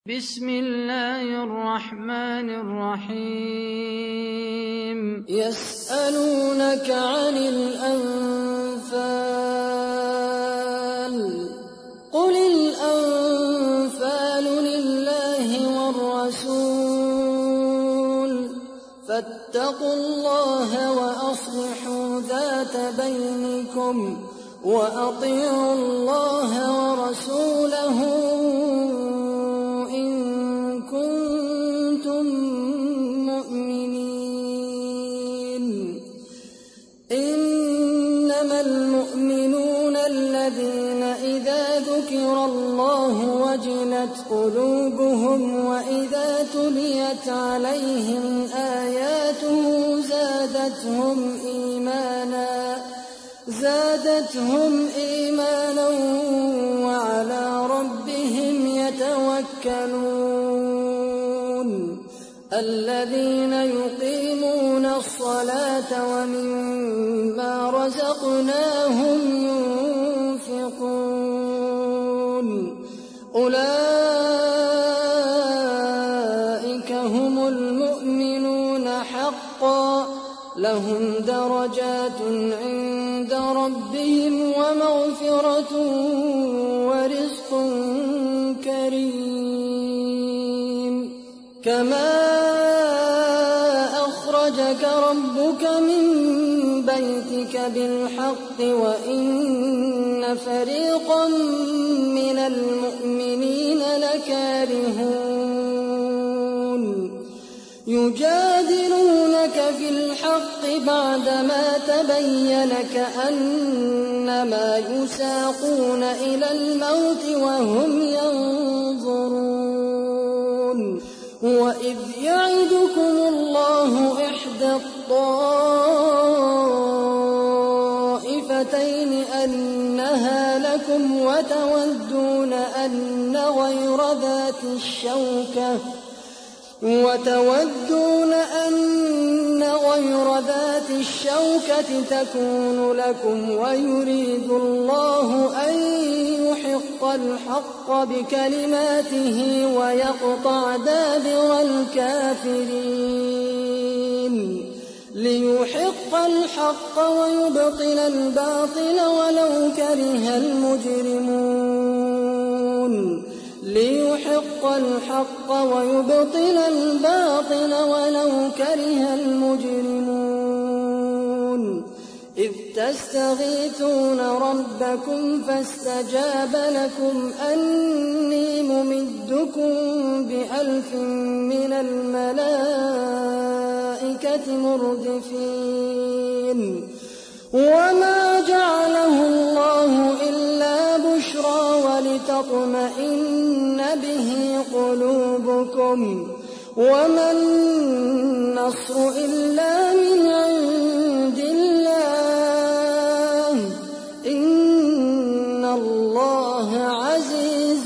بسم الله الرحمن الرحيم يسألونك عن الأنفال قل الأنفال لله والرسول فاتقوا الله وأصلحوا ذات بينكم وأطيعوا الله ورسوله إن كنتم مؤمنين. إنما المؤمنون الذين إذا ذكر الله وجلت قلوبهم وإذا تليت عليهم آياته زادتهم إيمانا وعلى ربهم يتوكلون. الذين يقيمون الصلاة ومما رزقناهم ينفقون أولئك هم المؤمنون حقا لهم درجات عند ربهم ومغفرة ورزق كريم. كما أخرجك ربك من بيتك بالحق وإن فريقا من المؤمنين لكارهون يجادلونك في الحق بعدما تبين كأنما يساقون إلى الموت وهم ينظرون. وإذ يعدكم الله إحدى الطائفتين أنها لكم وتودون أن غير ذات الشوكة تكون لكم ويريد الله أن يحق الحق بكلماته ويقطع دابر الكافرين ليحق الحق ويبطل الباطل ولو كره المجرمون. ليحق الحق ويبطل الباطل ولو كره المجرمون. إذ تستغيثون ربكم فاستجاب لكم أني ممدكم ب1000 من الملائكة مردفين. وما جعله الله إلا بشرى ولتطمئن به قلوبكم وما النصر إلا من عند الله إن الله عزيز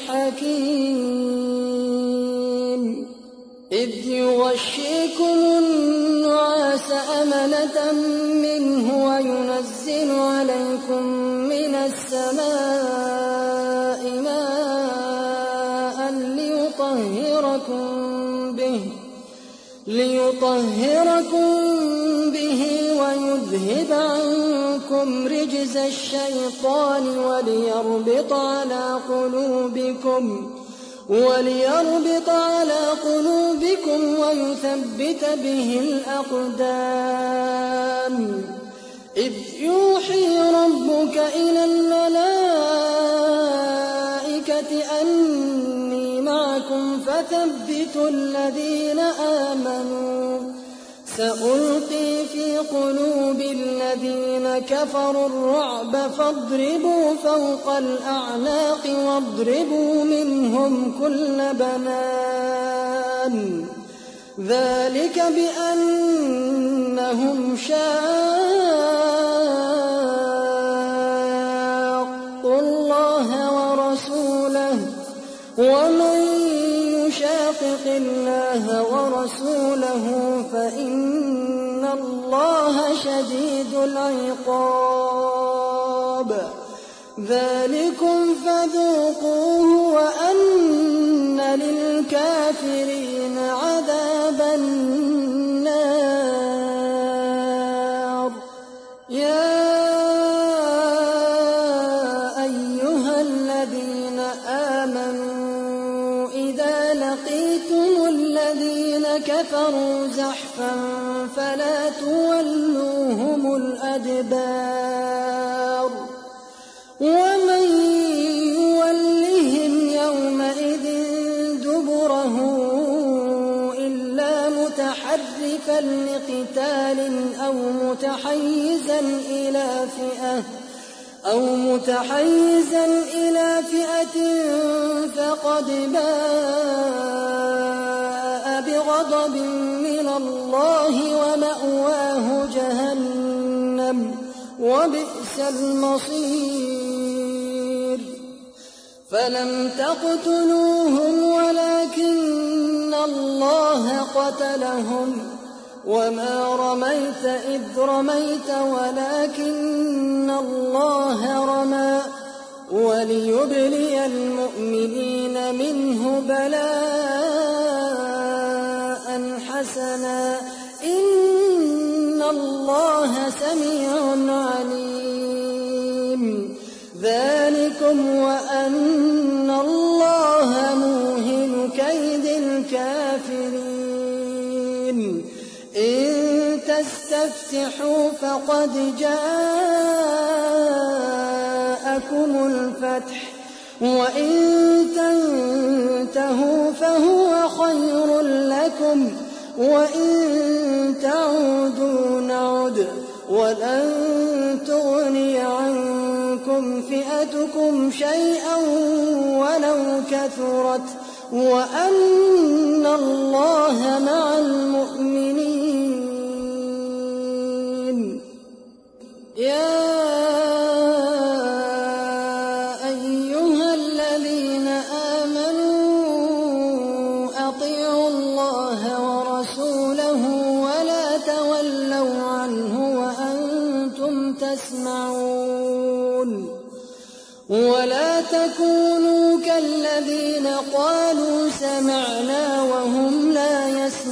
حكيم. إذ يغشيكم النعاس أمنة منه وينزل عليكم من السماء ماء ليطهركم به ويذهب عنكم رجز الشيطان وليربط على قلوبكم ويثبت به الأقدام. إذ يوحي ربك إلى الملائكة أني معكم فثبتوا الذين آمنوا سألقي في قلوب الذين كفروا الرعب فاضربوا فوق الأعناق واضربوا منهم كل بنان. ذلك بأنهم شاقوا الله ورسوله ومن يشاقق الله ورسوله فإن الله شديد العقاب. ذلكم فذوقوه وأن الكافرين عذاب النار. يا أيها الذين آمنوا إذا لقيتم الذين كفروا زحفا فلا تولوهم الأدبار ومن يولهم يومئذ دبره إلا متحرفا لقتال أو متحيزا إلى فئة فقد باء بغضب من الله ومأواه جهنم وبئس المصير. فلم تقتلوهم ولكن الله قتلهم وما رميت إذ رميت ولكن الله رمى وليبلي المؤمنين منه بلاء حسنا إن الله سميع عليم. ذلكم وأن الله موهن كيد الكافرين. إن تستفتحوا فقد جاءكم الفتح وإن تنتهوا فهو خير لكم وإن تعودوا نعد ولن تغني عنكم فئتكم شيئا ولو كثرت وأن الله مع المؤمنين. يا أيها الذين آمنوا أطيعوا الله ورسوله ولا تولوا عنه وأنتم تسمعون. ولا تكونوا كالذين قالوا سمعنا وهم لا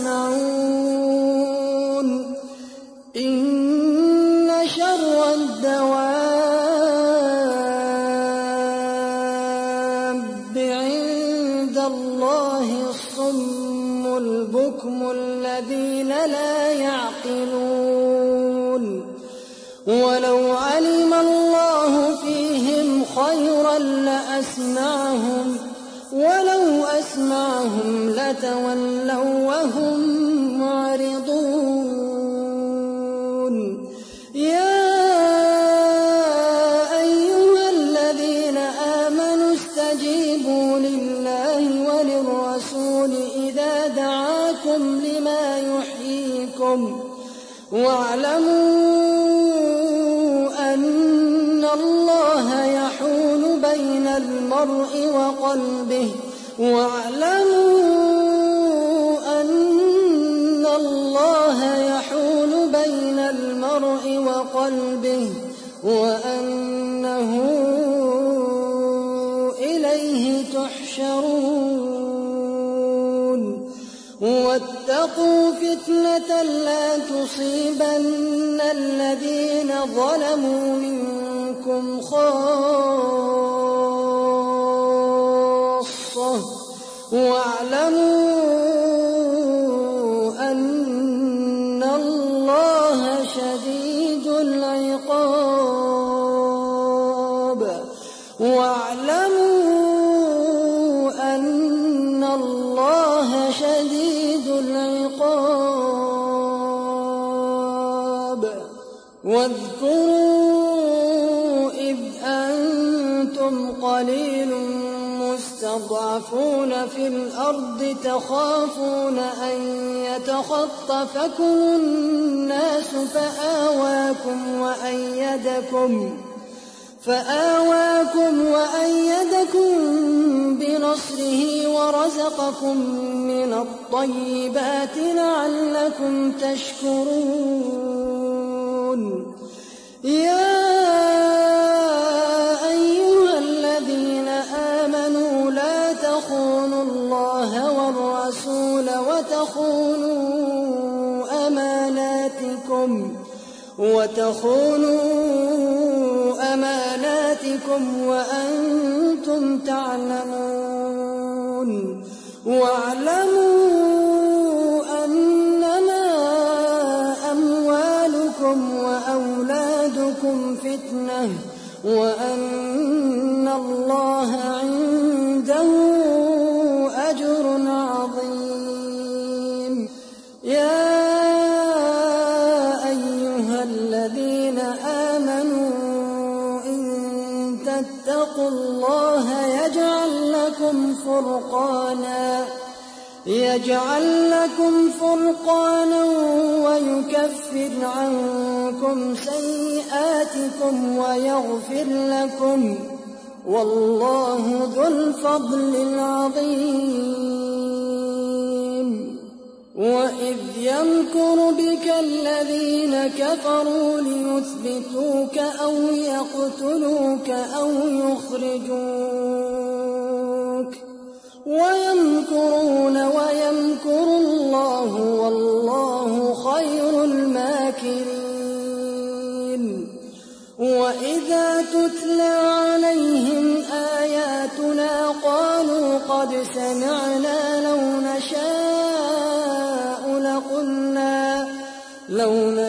يسمعون. إن شر الدواب عند الله الصم البكم الذين لا يعقلون. ولو علم الله فيهم خيرا لأسمعهم ولو أسمعهم لتولوا وهم معرضون. يا أيها الذين آمنوا استجيبوا لله وللرسول إذا دعاكم لما يحييكم واعلموا أن الله يحول بين المرء وقلبه وأنه إليه تحشرون. واتقوا فتنة لا تصيبن الذين ظلموا منكم خاصة واعلموا أن الله شديد العقاب. واذكروا إذ أنتم قليل مستضعفون في الأرض تخافون أن يتخطفكم الناس فآواكم وأيدكم بنصره ورزقكم من الطيبات لعلكم تشكرون. يا أيها الذين آمنوا لا تخونوا الله وتخونوا أماناتكم وأنتم تعلمون واعلموا أنما أموالكم وأولادكم فتنة وأن الله عنده أجر عظيم. يا أيها الذين آمنوا إن تتقوا الله يجعل لكم فرقانا ويكفر عنكم سيئاتكم ويغفر لكم والله ذو الفضل العظيم. وإذ يمكر بك الذين كفروا ليثبتوك أو يقتلوك أو يخرجوك ويمكرون ويمكر الله والله خير الماكرين. وإذا تتلى عليهم آياتنا قالوا قد سمعنا لو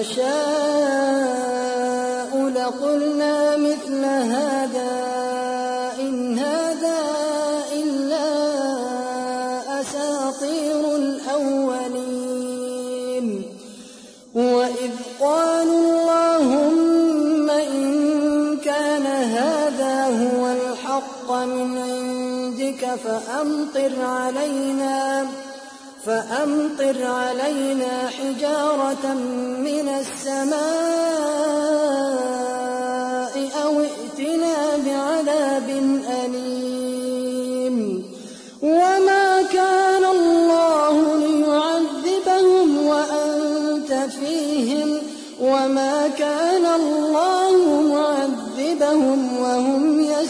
نشاء لقلنا مثل هذا إن هذا إلا أساطير الأولين. وإذ قالوا اللهم إن كان هذا هو الحق من عندك فأمطر علينا حجارة من السماء أو ائتنا بعذاب أليم. وما كان الله ليعذبهم وأنت فيهم وما كان الله معذبهم وهم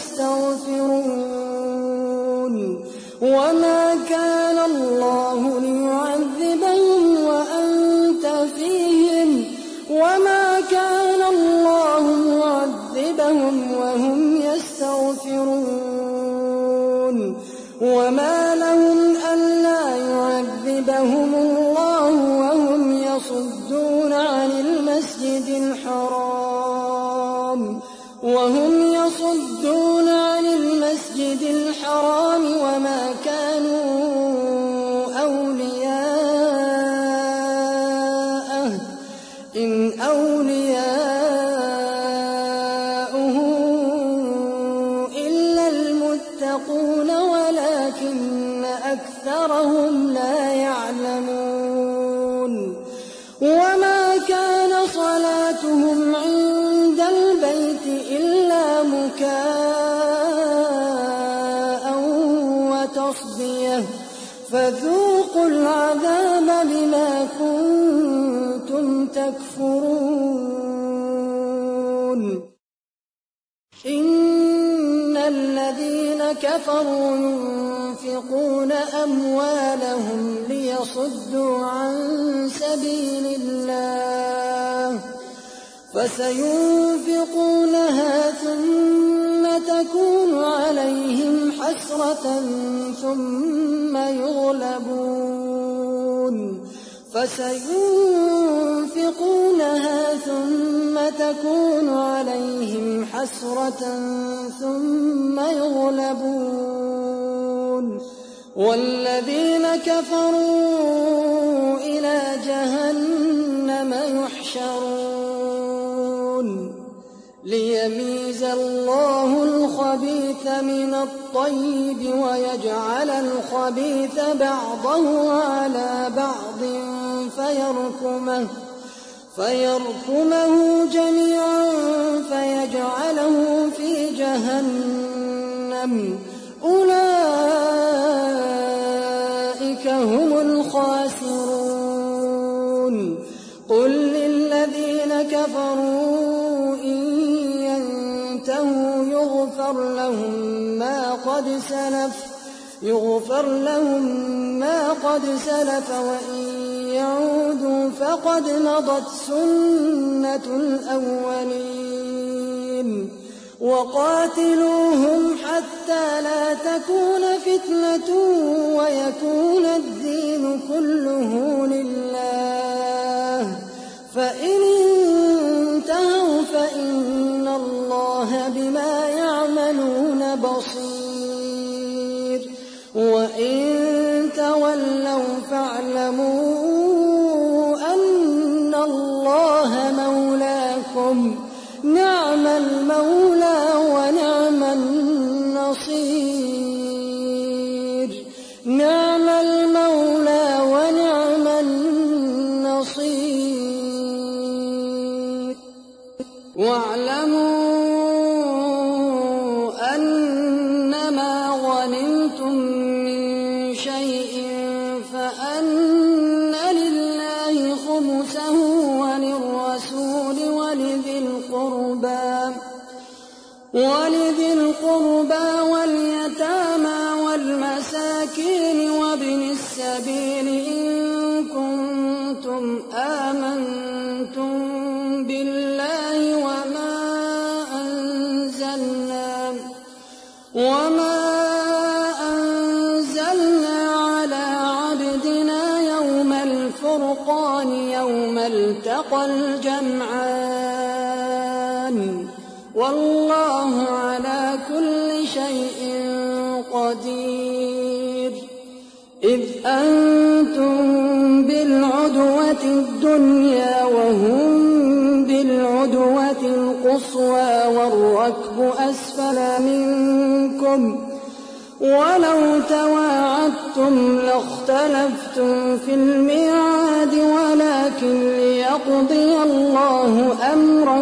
يستغفرون. وما كان الله ليعذبهم وأنت فيهم وما كان الله معذبهم وهم يستغفرون. وما لهم ألا يعذبهم الله وهم يصدون عن المسجد الحرام وما كانوا أولياءه إن أولياؤه إلا المتقون ولكن أكثرهم لا يعلمون. وما كان صلاتهم عند البيت إلا مكاء وتصدية فذوقوا العذاب بما كنتم تكفرون. إن الذين كفروا ينفقون أموالهم ليصدوا عن سبيل الله فسينفقونها ثم تكون عليهم حسرة ثم يغلبون والذين كفروا إلى جهنم يحشرون ليميز الله الخبيث من الطيب ويجعل الخبيث بعضه على بعض فيركمه جميعا فيجعله في جهنم أولئك هم الخاسرون. قل للذين كفروا إن ينتهوا يغفر لهم ما فقد سلف وإن يعودوا فقد مضت سنة الأولين وقاتلوهم حتى لا تكون فتنة ويكون الدين كله لله فإن انتهوا فإن الله بما يعملون بصير وإن تولوا فاعلموا أن الله مولاكم نعم المولى ونعم النصير نعم المولى ونعم النصير واعلموا أنما غنمتم من شيء فأن لله خمسه وللرسول ولذي القربى واليتامى والمساكين وابن السبيل إن كنتم آمنتم بالله وما أنزلنا على عبدنا يوم الفرقان يوم التقى الجمعان والله على كل شيء قدير إذ أنتم بالعدوة الدنيا وهم بالعدوة القصوى والركب أسفل منكم ولو تواعدتم لاختلفتم في الميعاد ولكن ليقضي الله أمرا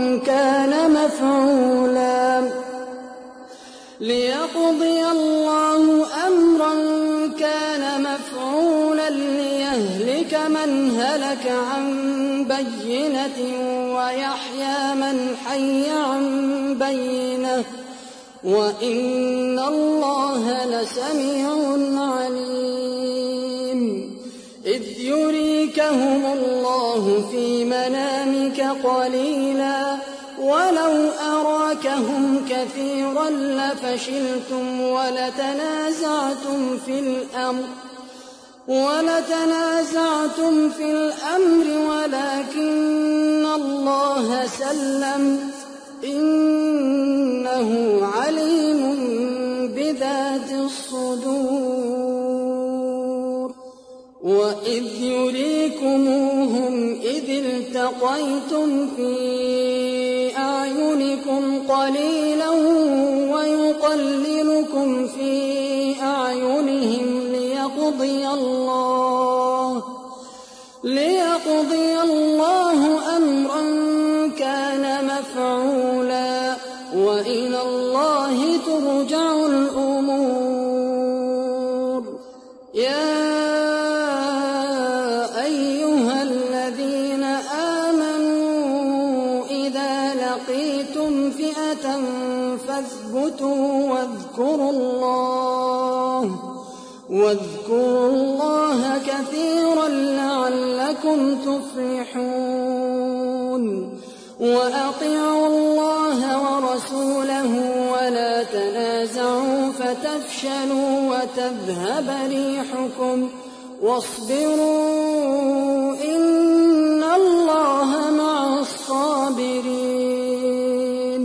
كان مفعولا ليهلك من هلك عن بينة ويحيى من حي عن بينة وإن الله لسميع عليم إذ يريكهم الله في منامك قليلا ولو أراكهم كثيرا لفشلتم ولتنازعتم في الأمر ولكن الله سلم إنه عليم بذات الصدور وإذ يريكموهم إذ التقيتم في أعينكم قليلا ويقللكم في أعينهم ليقضي الله أمرا كان مفعولا وإلى الله ترجع الأمور يا أيها الذين آمنوا إذا لقيتم فئة فاثبتوا واذكروا الله كثيرا لعلكم تفلحون وأطيعوا الله ورسوله ولا تنازعوا فتفشلوا وتذهب ريحكم واصبروا إن الله مع الصابرين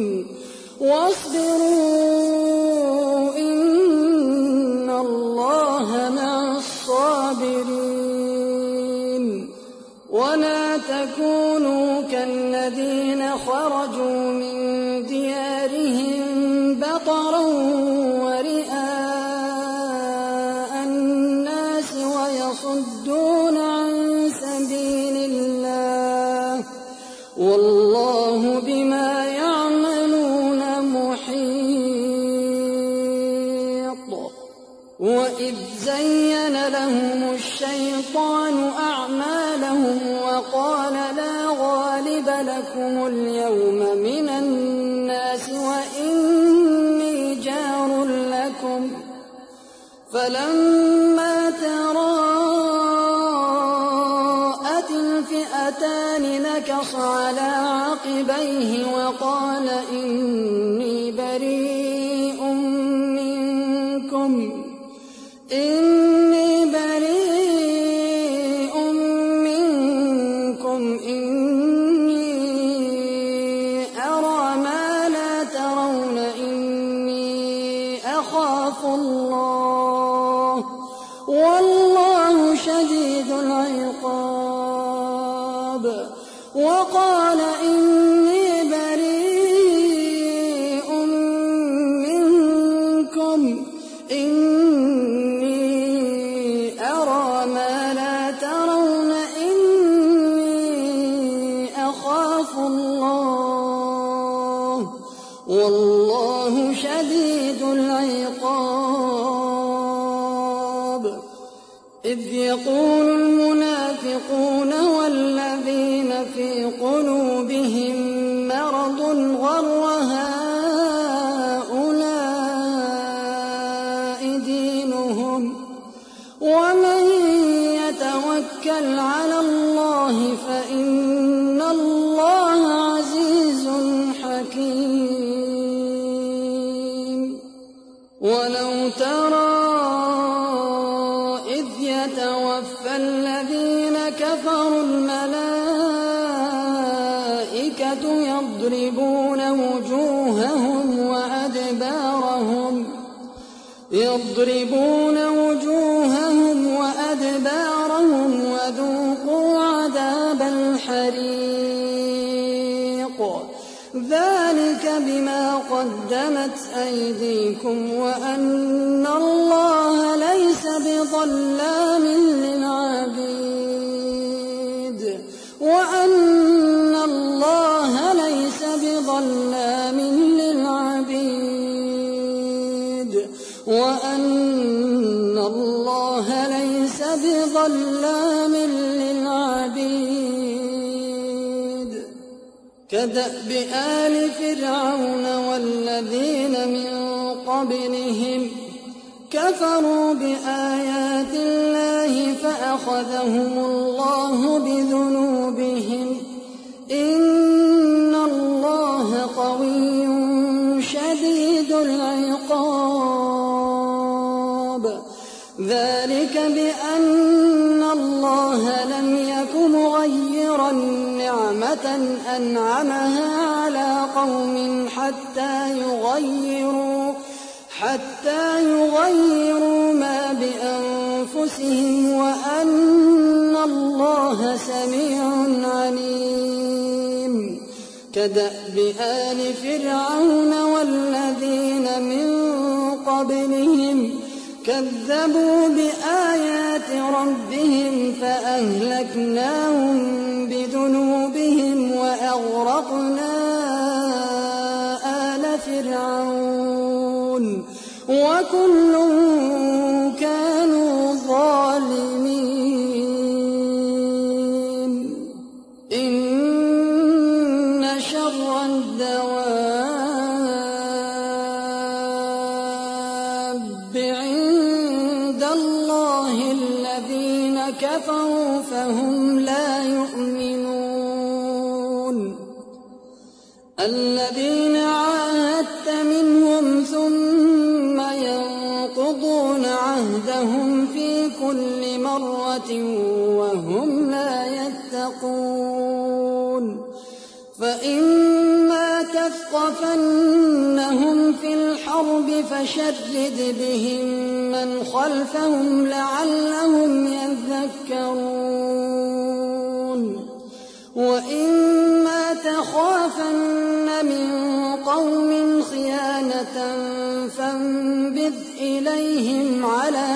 ولا تكونوا كالذين خرجوا من ديارهم بطرا ورئاء الناس ويصدون عن سبيل الله والله بما يعملون محيط وإذ زين لهم الشيطان أعمالهم وقال لا غالب لكم اليوم من الناس وإني جار لكم فلما تراءوا نكص على عقبيه وقال إني بريء منكم إني أرى ما لا ترون إني أخاف الله والله شديد العقاب وقال إني بريء منكم إني أرى ما لا ترون إني أخاف الله والله شديد العقاب إذ يقول المنافقون والذين في قلوبهم مرض غر هؤلاء دينهم ومن يتوكل على الله فإن الله عزيز حكيم ولو ترى إذ يتوفى الذين كفروا الملائكة يضربون وجوههم وأدبارهم وذوقوا عذاب الحريق ذلك بما قدمت أيديكم وأن الله ليس بظلام للعبيد وأن الله ليس بظلام للعبيد كدأب آل فرعون والذين من قبلهم كفروا بآيات الله فأخذهم الله بذنوبهم إن الله قوي شديد العقاب ذلك بأن الله لم يك مغيرا نعمة أنعمها على قوم حتى يغيروا ما بأنفسهم وأن الله سميع عليم كدأب آل فرعون والذين من قبلهم كذبوا بآيات ربهم فأهلكناهم بذنوبهم وأغرقنا آل فرعون وكل كانوا ظالمين إن شر الدواب عند الله الذين كفروا فهم لا يؤمنون الذين عاهدت منهم ثم ينقضون عهدهم في كل مرة وهم لا يتقون فإما تثقفنهم في الحرب فشرد بهم من خلفهم لعلهم يذكرون وإما تخافن من قوم خيانة فانبذ إليهم على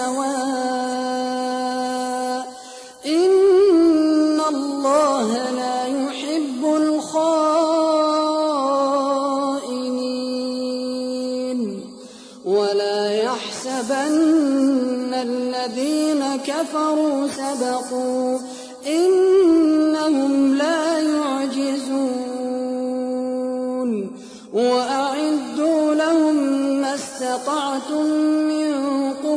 سواء إن الله لا يحب الخائنين ولا يحسبن الذين كفروا سبقوا إنهم لا يعجزون وأعدوا لهم ما استطعتم من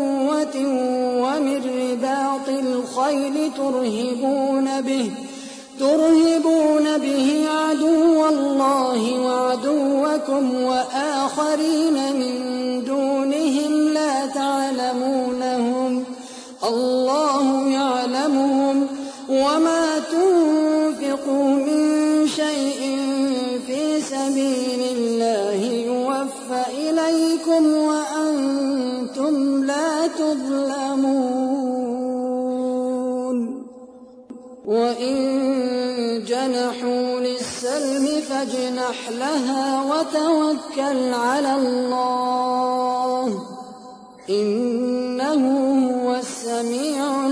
قوة ومن رباط الخيل ترهبون به عدو الله وعدوكم وآخرين من دونهم لا تعلمونهم الله يعلمهم وما تنفقوا من شيء في سبيل الله يوفى إليكم وأنتم لا تظلمون وإن جنحوا للسلم فاجنح لها وتوكل على الله إنه هو السميع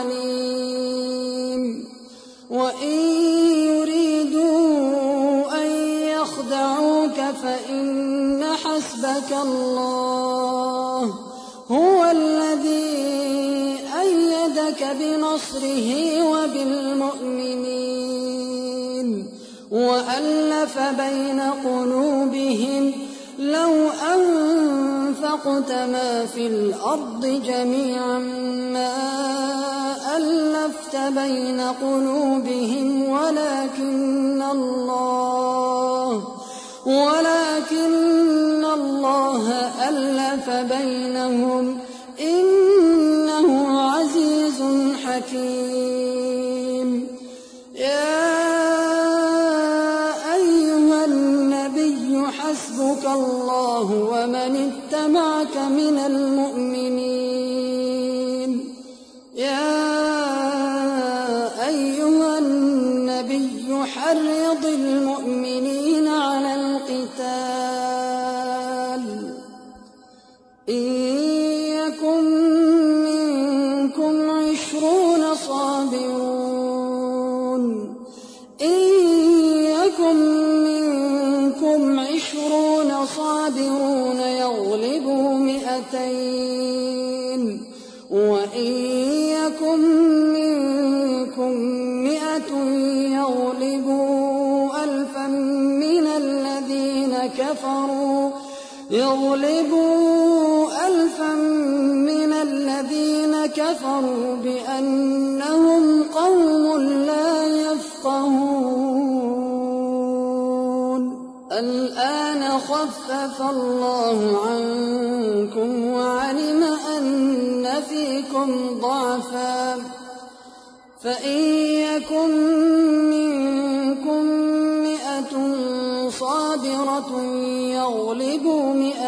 العليم وإن يريدوا أن يخدعوك فإن حسبك الله هو الذي أيدك بنصره وبالمؤمنين وألف بين قلوبهم لو أنفقت ما في الأرض جميعا ما ألفت بين قلوبهم ولكن الله ألف بينهم إنه عزيز حكيم يا أيها النبي حسبك الله ومن اتبعك من المؤمنين يا أيها النبي حرض المؤمنين على القتال إن يكن منكم 20 صابرون يغلبوا 200 وإن يكن منكم 100 يغلبوا 1000 من الذين كفروا بأنهم قوم لا يفقهون الآن خفف الله عنكم وعلم أن فيكم ضعفا فإن يكن منكم 100 صابرة يغلبوا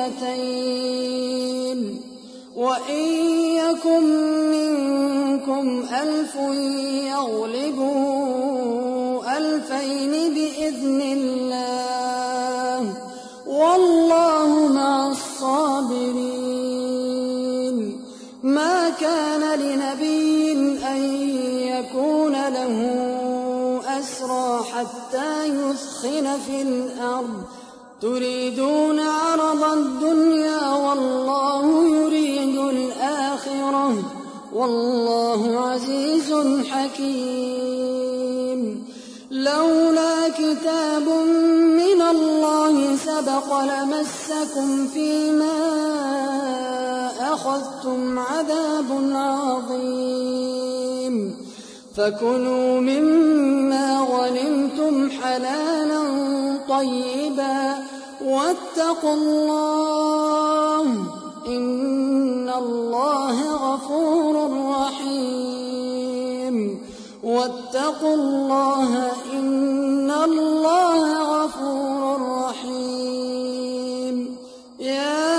200 وإن يكن منكم 1000 يغلبوا 2000 بإذن الله والله مع الصابرين ما كان لنبي أن يكون له أسرى حتى يثخن في الأرض تريدون عرض الدنيا والله يريد الآخرة والله عزيز حكيم لولا كتاب من الله سبق لمسكم فيما أخذتم عذاب عظيم فكلوا مما غنمتم حلالا طيبا واتقوا الله إن الله غفور رحيم واتقوا الله إن الله غفور رحيم يا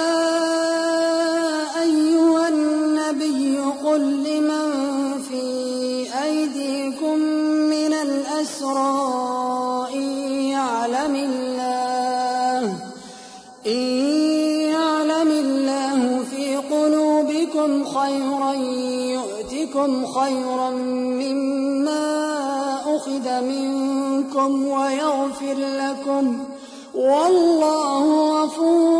أيها النبي قل لمن في أيديكم من الأسرى إن يعلم الله في قلوبكم خيرا يؤتكم خيرا مما أخذ منكم ويغفر لكم والله غفور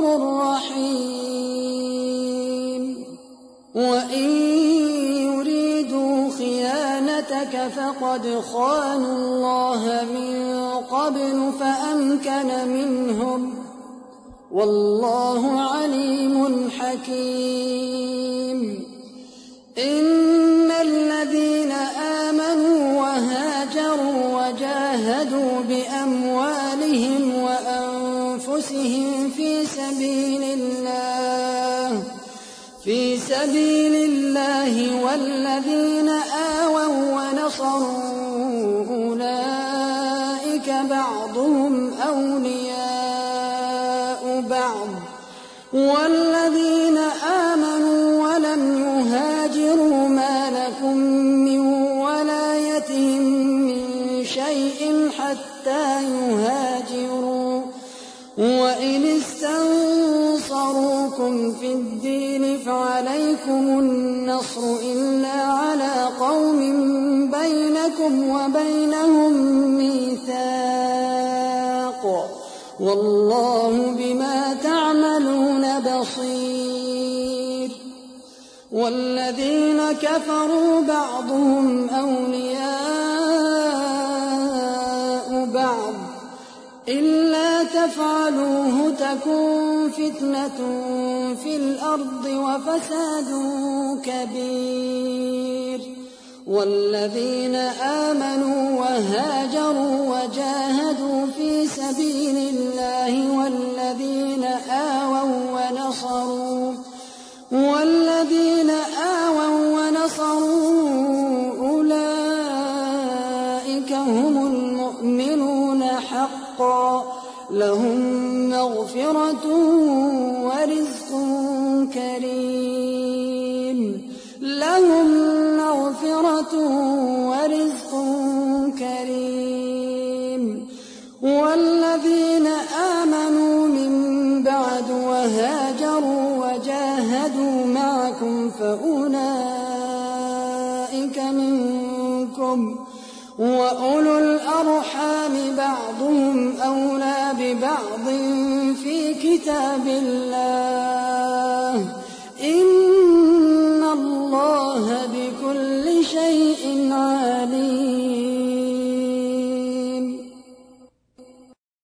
رحيم وإن يريدوا خيانتك فقد خانوا الله من قبل فأمكن منهم والله عليم حكيم إن الذين آمنوا وهاجروا سبيل الله والذين آووا ونصروا أولئك بعضهم أولياء بعض والذين آمنوا ولم يهاجروا ما لكم من ولايتهم من شيء حتى يهاجروا وإن استنصروكم في الدين فعليكم النصر إلا على قوم بينكم وبينهم ميثاق والله بما تعملون بصير والذين كفروا بعضهم أولياء بعض إلا تفعلوه تكن فتنة في الأرض وفساد كبير والذين آمنوا وهاجروا وجاهدوا في سبيل الله والذين آووا ونصروا أولئك هم المؤمنون حقا لهم مغفرة ورزق كريم والذين آمنوا من بعد وهاجروا وجاهدوا معكم فأولئك منكم وأولو الأرحام بعضهم أولى ببعض في كتاب الله إن الله بكل شيء عليم.